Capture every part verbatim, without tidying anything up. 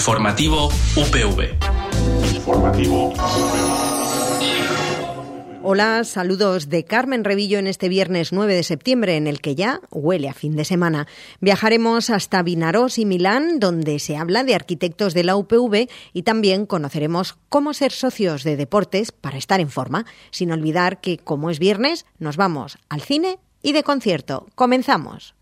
Informativo U P V. Informativo U P V. Hola, saludos de Carmen Revillo en este viernes nueve de septiembre, en el que ya huele a fin de semana. Viajaremos hasta Vinaròs y Milán, donde se habla de arquitectos de la U P V, y también conoceremos cómo ser socios de deportes para estar en forma, sin olvidar que, como es viernes, nos vamos al cine y de concierto. ¡Comenzamos!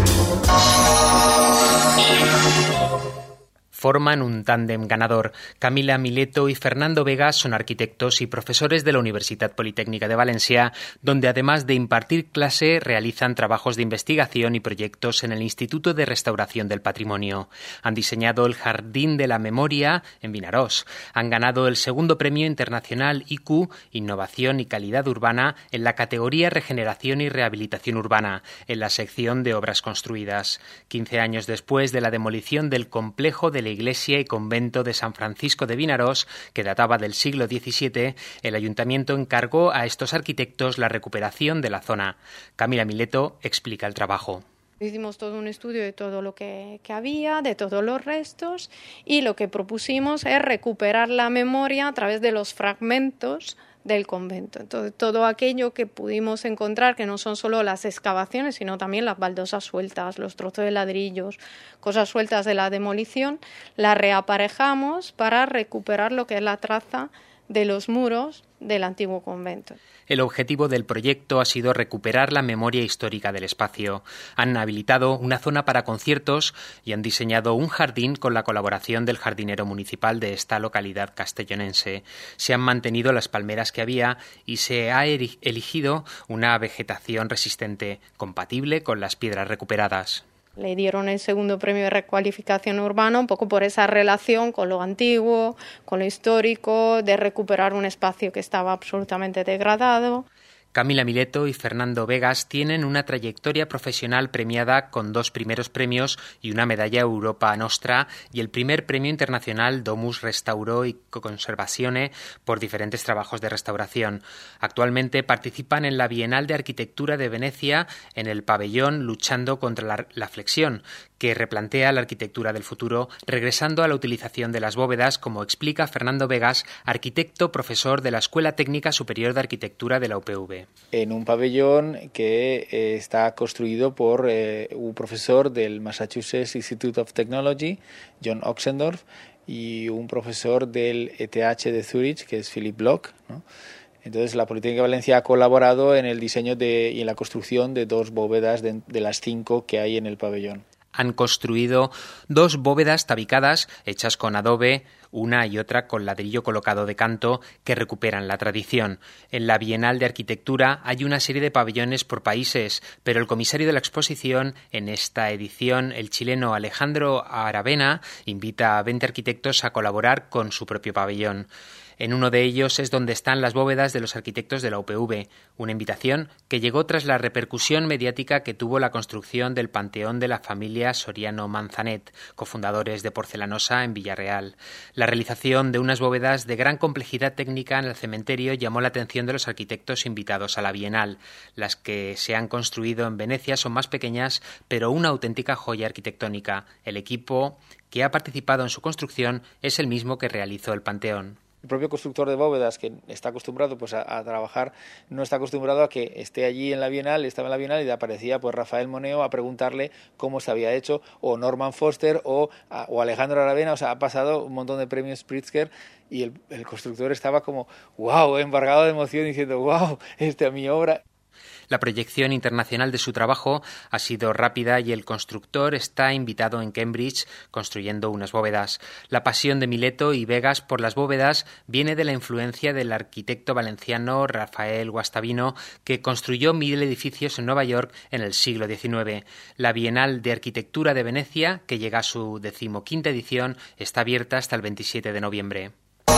Forman un tándem ganador. Camila Mileto y Fernando Vegas son arquitectos y profesores de la Universitat Politécnica de Valencia, donde además de impartir clase, realizan trabajos de investigación y proyectos en el Instituto de Restauración del Patrimonio. Han diseñado el Jardín de la Memoria en Vinaròs. Han ganado el segundo premio internacional I Q, Innovación y Calidad Urbana, en la categoría Regeneración y Rehabilitación Urbana, en la sección de obras construidas. Quince años después de la demolición del complejo de la iglesia y convento de San Francisco de Vinaròs, que databa del siglo diecisiete, el ayuntamiento encargó a estos arquitectos la recuperación de la zona. Camila Mileto explica el trabajo. Hicimos todo un estudio de todo lo que, que había, de todos los restos, y lo que propusimos es recuperar la memoria a través de los fragmentos del convento. Entonces, todo aquello que pudimos encontrar, que no son solo las excavaciones, sino también las baldosas sueltas, los trozos de ladrillos, cosas sueltas de la demolición, las reaparejamos para recuperar lo que es la traza de los muros del antiguo convento. El objetivo del proyecto ha sido recuperar la memoria histórica del espacio. Han habilitado una zona para conciertos y han diseñado un jardín con la colaboración del jardinero municipal de esta localidad castellonense. Se han mantenido las palmeras que había y se ha elegido una vegetación resistente, compatible con las piedras recuperadas. Le dieron el segundo premio de recualificación urbana un poco por esa relación con lo antiguo, con lo histórico, de recuperar un espacio que estaba absolutamente degradado. Camila Mileto y Fernando Vegas tienen una trayectoria profesional premiada con dos primeros premios y una medalla Europa Nostra y el primer premio internacional Domus Restauro y Conservazione por diferentes trabajos de restauración. Actualmente participan en la Bienal de Arquitectura de Venecia en el pabellón Luchando contra la, la flexión, que replantea la arquitectura del futuro, regresando a la utilización de las bóvedas, como explica Fernando Vegas, arquitecto profesor de la Escuela Técnica Superior de Arquitectura de la U P V. En un pabellón que eh, está construido por eh, un profesor del Massachusetts Institute of Technology, John Oxendorf, y un profesor del E T H de Zurich, que es Philip Bloch, ¿no? Entonces, la Politécnica de Valencia ha colaborado en el diseño de, y en la construcción de dos bóvedas de, de las cinco que hay en el pabellón. Han construido dos bóvedas tabicadas hechas con adobe, una y otra con ladrillo colocado de canto, que recuperan la tradición. En la Bienal de Arquitectura hay una serie de pabellones por países, pero el comisario de la exposición, en esta edición, el chileno Alejandro Aravena, invita a veinte arquitectos a colaborar con su propio pabellón. En uno de ellos es donde están las bóvedas de los arquitectos de la U P V, una invitación que llegó tras la repercusión mediática que tuvo la construcción del Panteón de la familia Soriano Manzanet, cofundadores de Porcelanosa en Villarreal. La realización de unas bóvedas de gran complejidad técnica en el cementerio llamó la atención de los arquitectos invitados a la Bienal. Las que se han construido en Venecia son más pequeñas, pero una auténtica joya arquitectónica. El equipo que ha participado en su construcción es el mismo que realizó el Panteón. El propio constructor de bóvedas, que está acostumbrado pues a, a trabajar, no está acostumbrado a que esté allí en la Bienal, estaba en la Bienal y le aparecía pues Rafael Moneo a preguntarle cómo se había hecho, o Norman Foster o, a, o Alejandro Aravena. O sea, ha pasado un montón de premios Pritzker y el, el constructor estaba como wow, embargado de emoción, diciendo wow, esta es mi obra. La proyección internacional de su trabajo ha sido rápida y el constructor está invitado en Cambridge construyendo unas bóvedas. La pasión de Mileto y Vegas por las bóvedas viene de la influencia del arquitecto valenciano Rafael Guastavino, que construyó mil edificios en Nueva York en el siglo diecinueve. La Bienal de Arquitectura de Venecia, que llega a su decimoquinta edición, está abierta hasta el veintisiete de noviembre.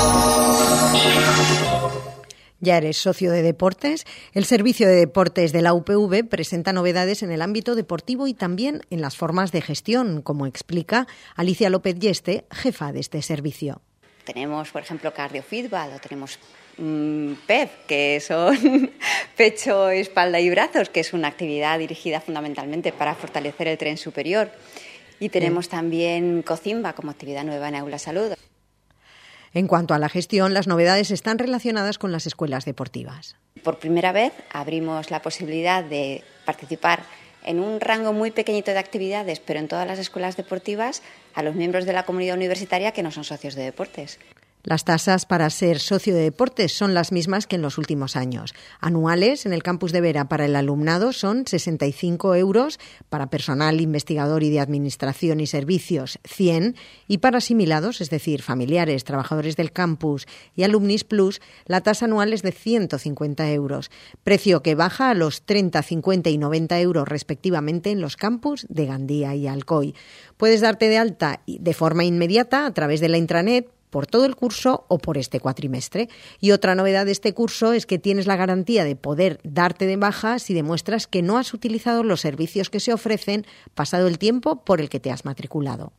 ¿Ya eres socio de deportes? El Servicio de Deportes de la U P V presenta novedades en el ámbito deportivo y también en las formas de gestión, como explica Alicia López Yeste, jefa de este servicio. Tenemos, por ejemplo, cardiofeedback, o tenemos mmm, P E P, que son pecho, espalda y brazos, que es una actividad dirigida fundamentalmente para fortalecer el tren superior. Y tenemos también Cocimba como actividad nueva en Aula Salud. En cuanto a la gestión, las novedades están relacionadas con las escuelas deportivas. Por primera vez abrimos la posibilidad de participar en un rango muy pequeñito de actividades, pero en todas las escuelas deportivas, a los miembros de la comunidad universitaria que no son socios de deportes. Las tasas para ser socio de deportes son las mismas que en los últimos años. Anuales en el campus de Vera para el alumnado son sesenta y cinco euros, para personal investigador y de administración y servicios cien, y para asimilados, es decir, familiares, trabajadores del campus y Alumnis Plus, la tasa anual es de ciento cincuenta euros, precio que baja a los treinta, cincuenta y noventa euros respectivamente en los campus de Gandía y Alcoy. Puedes darte de alta de forma inmediata a través de la intranet, por todo el curso o por este cuatrimestre. Y otra novedad de este curso es que tienes la garantía de poder darte de baja si demuestras que no has utilizado los servicios que se ofrecen pasado el tiempo por el que te has matriculado.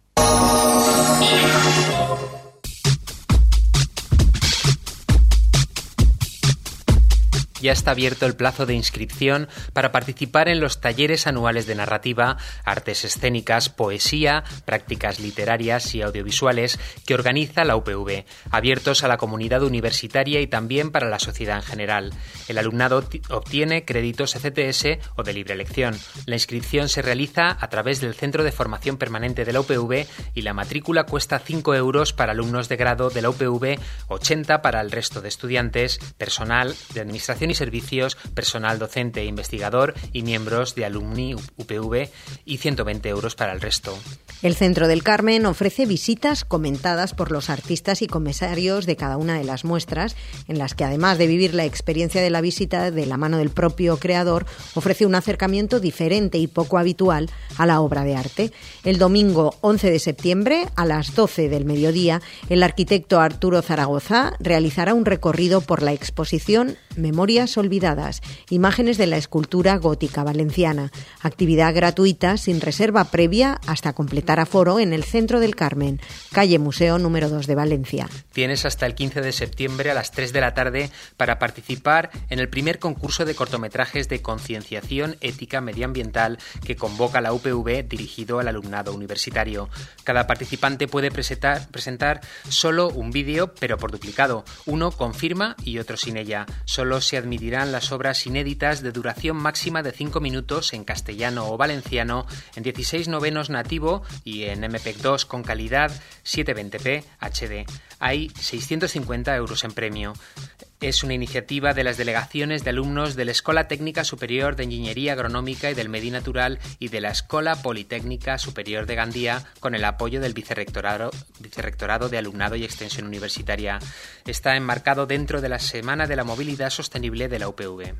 Ya está abierto el plazo de inscripción para participar en los talleres anuales de narrativa, artes escénicas, poesía, prácticas literarias y audiovisuales que organiza la U P V, abiertos a la comunidad universitaria y también para la sociedad en general. El alumnado obtiene créditos E C T S o de libre elección. La inscripción se realiza a través del Centro de Formación Permanente de la U P V y la matrícula cuesta cinco euros para alumnos de grado de la U P V, ochenta para el resto de estudiantes, personal de administración y servicios, personal docente e investigador y miembros de Alumni U P V y ciento veinte euros para el resto. El Centro del Carmen ofrece visitas comentadas por los artistas y comisarios de cada una de las muestras, en las que además de vivir la experiencia de la visita de la mano del propio creador, ofrece un acercamiento diferente y poco habitual a la obra de arte. El domingo once de septiembre, a las doce del mediodía, el arquitecto Arturo Zaragoza realizará un recorrido por la exposición Memorias olvidadas, imágenes de la escultura gótica valenciana, actividad gratuita sin reserva previa hasta completar aforo en el Centro del Carmen, calle Museo número dos de Valencia. Tienes hasta el quince de septiembre a las tres de la tarde para participar en el primer concurso de cortometrajes de concienciación ética medioambiental que convoca la U P V dirigido al alumnado universitario. Cada participante puede presentar, presentar solo un vídeo, pero por duplicado, uno con firma y otro sin ella. Solo se admitirán las obras inéditas de duración máxima de cinco minutos en castellano o valenciano, en dieciséis novenos nativo y en M P E G dos con calidad setecientos veinte p H D. Hay seiscientos cincuenta euros en premio. Es una iniciativa de las delegaciones de alumnos de la Escola Técnica Superior de Ingeniería Agronómica y del Medi Natural y de la Escola Politécnica Superior de Gandía, con el apoyo del Vicerrectorado, Vicerrectorado de Alumnado y Extensión Universitaria. Está enmarcado dentro de la Semana de la Movilidad Sostenible de la U P V.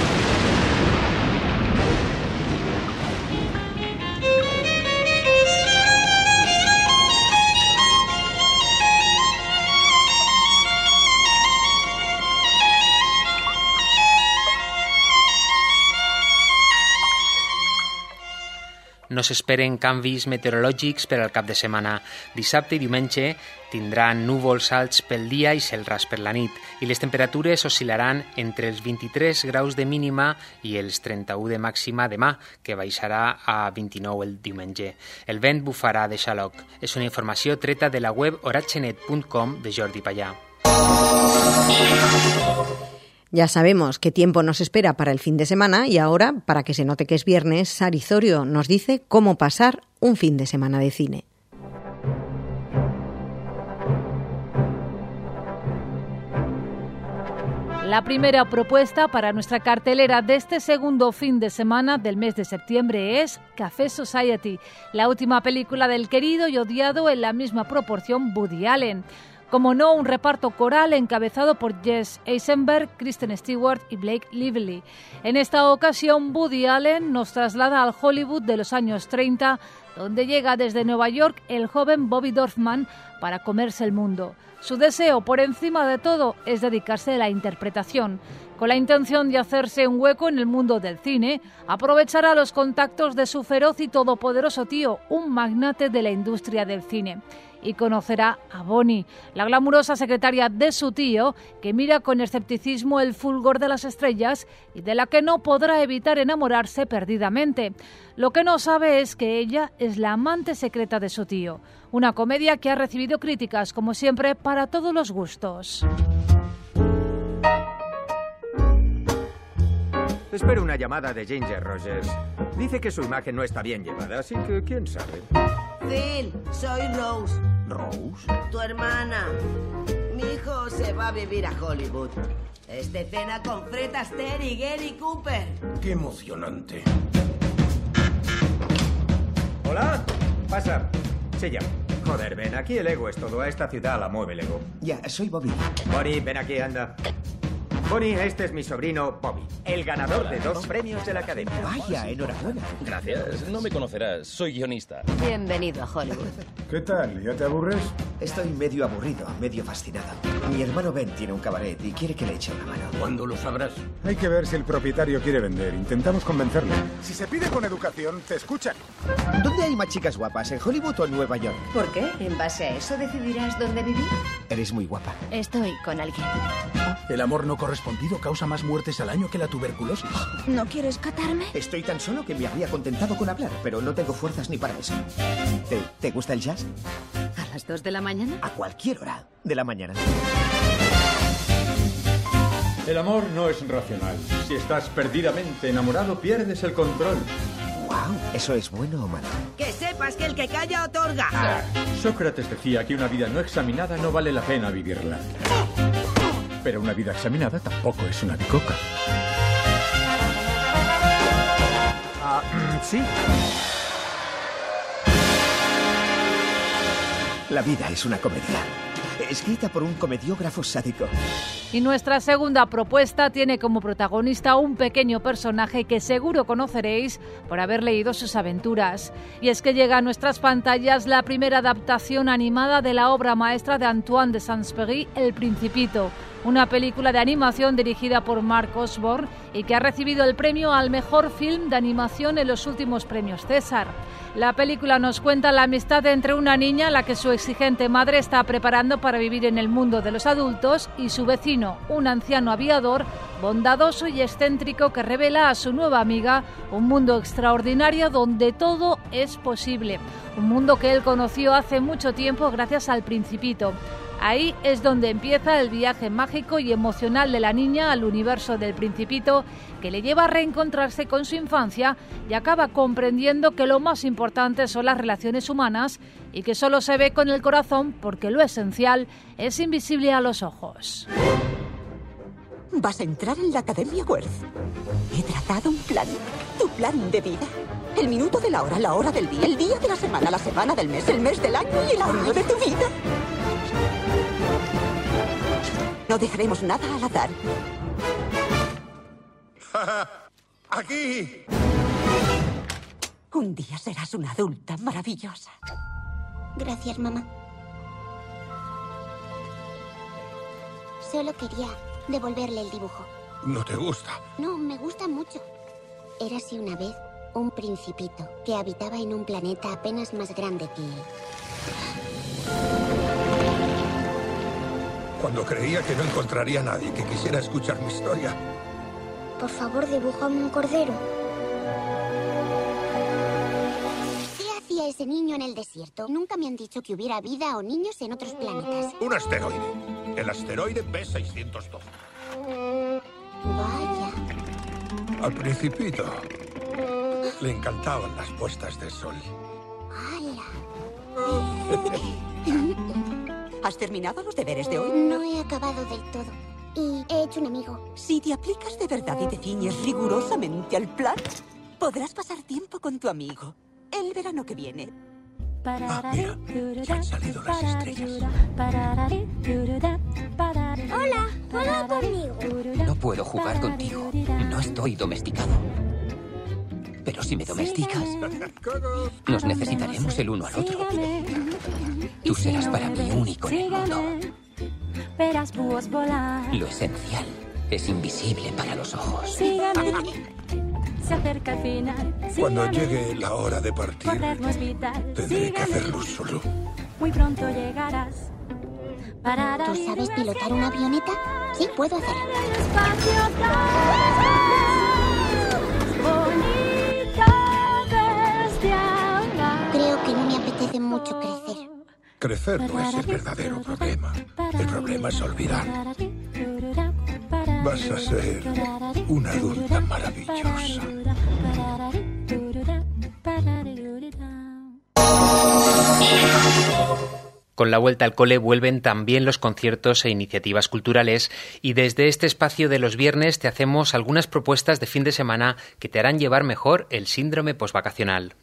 No s'esperen canvis meteorològics per al cap de setmana. Dissabte i diumenge tindran núvols alts pel dia i cel ras per la nit, i les temperatures oscil·laran entre els vint-i-tres graus de mínima i els trenta-u de màxima demà, que baixarà a vint-i-nou el diumenge. El vent bufarà de xaloc. És una informació treta de la web oratgenet punt com de Jordi Pallà. Ya sabemos qué tiempo nos espera para el fin de semana y ahora, para que se note que es viernes, Sari Zorio nos dice cómo pasar un fin de semana de cine. La primera propuesta para nuestra cartelera de este segundo fin de semana del mes de septiembre es Café Society, la última película del querido y odiado en la misma proporción Woody Allen. Como no, un reparto coral encabezado por Jesse Eisenberg, Kristen Stewart y Blake Lively. En esta ocasión, Woody Allen nos traslada al Hollywood de los años treinta, donde llega desde Nueva York el joven Bobby Dorfman para comerse el mundo. Su deseo, por encima de todo, es dedicarse a la interpretación. Con la intención de hacerse un hueco en el mundo del cine, aprovechará los contactos de su feroz y todopoderoso tío, un magnate de la industria del cine. y conocerá a Bonnie, la glamurosa secretaria de su tío, que mira con escepticismo el fulgor de las estrellas y de la que no podrá evitar enamorarse perdidamente. Lo que no sabe es que ella es la amante secreta de su tío. Una comedia que ha recibido críticas, como siempre, para todos los gustos. Espero una llamada de Ginger Rogers. Dice que su imagen no está bien llevada, así que quién sabe. Phil, soy Rose. ¿Rose? Tu hermana. Mi hijo se va a vivir a Hollywood. Este cena con Fred Astaire y Gary Cooper. ¡Qué emocionante! ¿Hola? Pasa. Se llama. Joder, ven, aquí el ego es todo. A esta ciudad la mueve el ego. Ya, soy Bobby. Bonnie, ven aquí, anda. Bonnie, este es mi sobrino Bobby, el ganador de dos premios de la Academia. Vaya, enhorabuena. Gracias. No me conocerás. Soy guionista. Bienvenido a Hollywood. ¿Qué tal? ¿Ya te aburres? Estoy medio aburrido, medio fascinado. Mi hermano Ben tiene un cabaret y quiere que le eche una mano. ¿Cuándo lo sabrás? Hay que ver si el propietario quiere vender. Intentamos convencerle. Si se pide con educación, te escuchan. ¿Dónde hay más chicas guapas? ¿En Hollywood o en Nueva York? ¿Por qué? ¿En base a eso decidirás dónde vivir? Eres muy guapa. Estoy con alguien. El amor no correspondido causa más muertes al año que la tuberculosis. ¿No quieres catarme? Estoy tan solo que me habría contentado con hablar, pero no tengo fuerzas ni para eso. ¿Te, te gusta el jazz? ¿A las dos de la mañana? A cualquier hora de la mañana. El amor no es racional. Si estás perdidamente enamorado, pierdes el control. Wow, ¿eso es bueno o malo? Que sepas que el que calla otorga. Sócrates decía que una vida no examinada no vale la pena vivirla. Pero una vida examinada tampoco es una bicoca. Ah, sí. La vida es una comedia, escrita por un comediógrafo sádico. Y nuestra segunda propuesta tiene como protagonista un pequeño personaje que seguro conoceréis por haber leído sus aventuras. Y es que llega a nuestras pantallas la primera adaptación animada de la obra maestra de Antoine de Saint-Exupéry, El Principito. Una película de animación dirigida por Mark Osborne y que ha recibido el premio al mejor film de animación en los últimos premios César. La película nos cuenta la amistad entre una niña a la que su exigente madre está preparando para vivir en el mundo de los adultos y su vecino, un anciano aviador bondadoso y excéntrico que revela a su nueva amiga un mundo extraordinario donde todo es posible. Un mundo que él conoció hace mucho tiempo gracias al Principito. Ahí es donde empieza el viaje mágico y emocional de la niña al universo del Principito, que le lleva a reencontrarse con su infancia y acaba comprendiendo que lo más importante son las relaciones humanas y que solo se ve con el corazón porque lo esencial es invisible a los ojos. Vas a entrar en la Academia Worth. He trazado un plan, tu plan de vida. El minuto de la hora, la hora del día, el día de la semana, la semana del mes, el mes del año y el año de tu vida. No dejaremos nada al azar. ¡Aquí! Un día serás una adulta maravillosa. Gracias, mamá. Solo quería devolverle el dibujo. ¿No te gusta? No, me gusta mucho. Érase una vez un principito que habitaba en un planeta apenas más grande que él. Cuando creía que no encontraría a nadie que quisiera escuchar mi historia. Por favor, dibújame un cordero. ¿Qué hacía ese niño en el desierto? Nunca me han dicho que hubiera vida o niños en otros planetas. Un asteroide. El asteroide B seiscientos doce. Vaya. Al Principito le encantaban las puestas de sol. ¡Hala! ¿Has terminado los deberes de hoy? No he acabado del todo. Y he hecho un amigo. Si te aplicas de verdad y te ciñes rigurosamente al plan, podrás pasar tiempo con tu amigo el verano que viene. Ah, mira, ya han salido las estrellas. Hola, juega conmigo. No puedo jugar contigo. No estoy domesticado. Pero si me domesticas, nos necesitaremos el uno al otro. Tú serás para mí único en el mundo. Lo esencial es invisible para los ojos. se acerca el final. Cuando llegue la hora de partir, correr no es vital. tendré que hacerlo solo. Muy pronto llegarás. ¿Tú sabes pilotar una avioneta? Sí, puedo hacerlo. Creo que no me apetece mucho crecer. Crecer no es el verdadero problema. El problema es olvidar. Vas a ser una adulta maravillosa. Con la vuelta al cole vuelven también los conciertos e iniciativas culturales y desde este espacio de los viernes te hacemos algunas propuestas de fin de semana que te harán llevar mejor el síndrome posvacacional.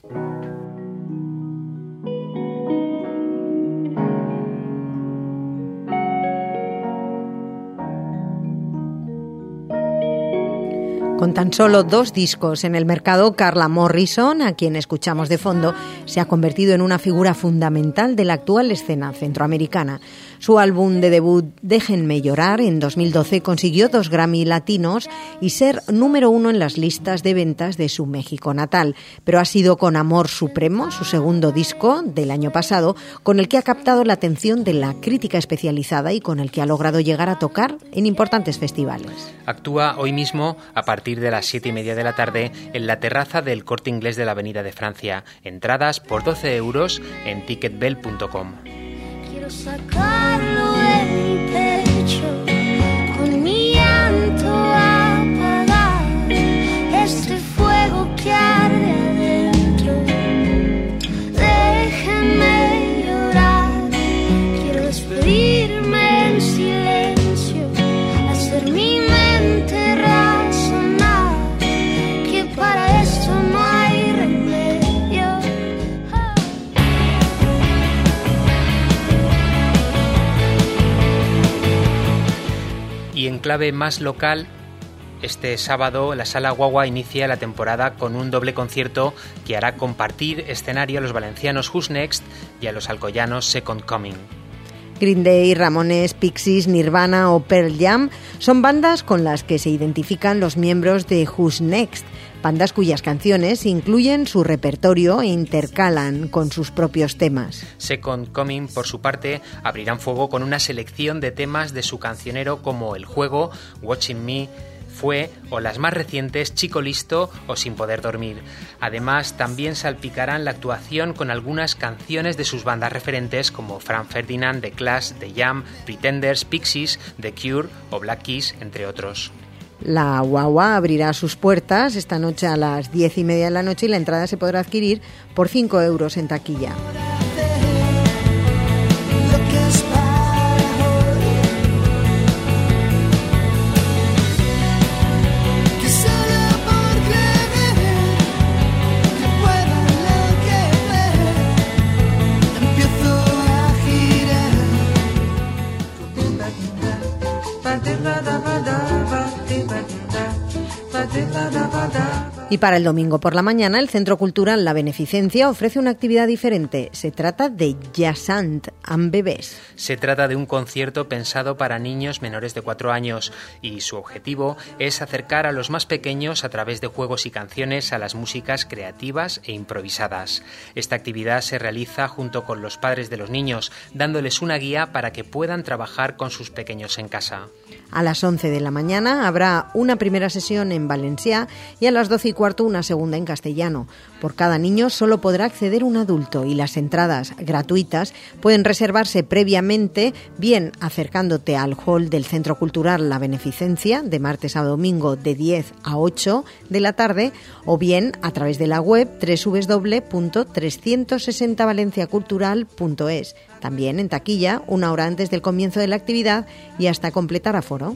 Con tan solo dos discos en el mercado, Carla Morrison, a quien escuchamos de fondo, se ha convertido en una figura fundamental de la actual escena centroamericana. Su álbum de debut, Déjenme llorar, en dos mil doce consiguió dos Grammy latinos y ser número uno en las listas de ventas de su México natal. Pero ha sido con Amor Supremo, su segundo disco del año pasado, con el que ha captado la atención de la crítica especializada y con el que ha logrado llegar a tocar en importantes festivales. Actúa hoy mismo a partir de las siete y media de la tarde en la terraza del Corte Inglés de la Avenida de Francia. Entradas por doce euros en ticketbell punto com. Quiero sacarlo de mi pecho, con mi llanto apagar este fuego que arde adentro. Déjenme llorar, quiero despedirme en silencio, hacer mi mente razonar, que para esto no hay remedio. Y en clave más local, este sábado la Sala Guagua inicia la temporada con un doble concierto que hará compartir escenario a los valencianos Who's Next y a los alcoyanos Second Coming. Green Day, Ramones, Pixies, Nirvana o Pearl Jam son bandas con las que se identifican los miembros de Who's Next, bandas cuyas canciones incluyen su repertorio e intercalan con sus propios temas. Second Coming, por su parte, abrirán fuego con una selección de temas de su cancionero como El Juego, Watching Me, Fue o las más recientes Chico Listo o Sin Poder Dormir. Además, también salpicarán la actuación con algunas canciones de sus bandas referentes como Frank Ferdinand, The Clash, The Jam, Pretenders, Pixies, The Cure o Black Keys, entre otros. La Guagua abrirá sus puertas esta noche a las diez y media de la noche y la entrada se podrá adquirir por cinco euros en taquilla. Y para el domingo por la mañana, el Centro Cultural La Beneficencia ofrece una actividad diferente. Se trata de Jazzant amb Bebés. Se trata de un concierto pensado para niños menores de cuatro años y su objetivo es acercar a los más pequeños a través de juegos y canciones a las músicas creativas e improvisadas. Esta actividad se realiza junto con los padres de los niños, dándoles una guía para que puedan trabajar con sus pequeños en casa. A las once de la mañana habrá una primera sesión en valencià y a las doce y cuarto una segunda en castellano. Por cada niño solo podrá acceder un adulto y las entradas gratuitas pueden reservarse previamente, bien acercándote al hall del Centro Cultural La Beneficencia de martes a domingo de diez a ocho de la tarde o bien a través de la web doble u doble u doble u punto trescientos sesenta valencia cultural punto es. También en taquilla, una hora antes del comienzo de la actividad y hasta completar aforo.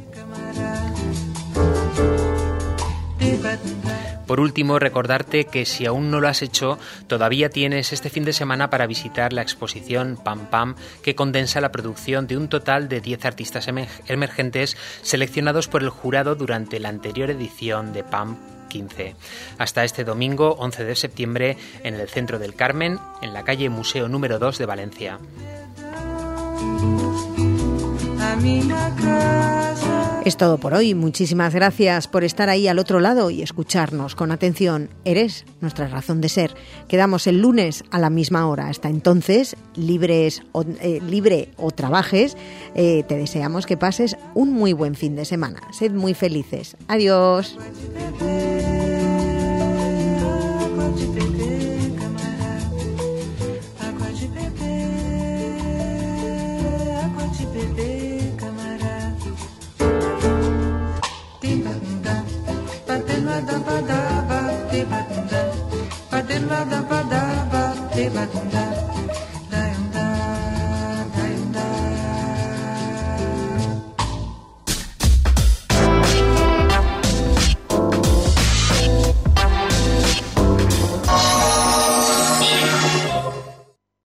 Por último, recordarte que si aún no lo has hecho, todavía tienes este fin de semana para visitar la exposición Pam Pam, que condensa la producción de un total de diez artistas emergentes seleccionados por el jurado durante la anterior edición de Pam quince. Hasta este domingo, once de septiembre, en el Centro del Carmen, en la calle Museo número dos de Valencia. A minha casa Es todo por hoy. Muchísimas gracias por estar ahí al otro lado y escucharnos con atención. Eres nuestra razón de ser. Quedamos el lunes a la misma hora. Hasta entonces, libres o, eh, libre o trabajes, eh, te deseamos que pases un muy buen fin de semana. Sed muy felices. Adiós. Ba-da-ba-da-ba, ba-da-ba-da-ba, ba-da-ba-da-ba, ba-da-ba-da-ba.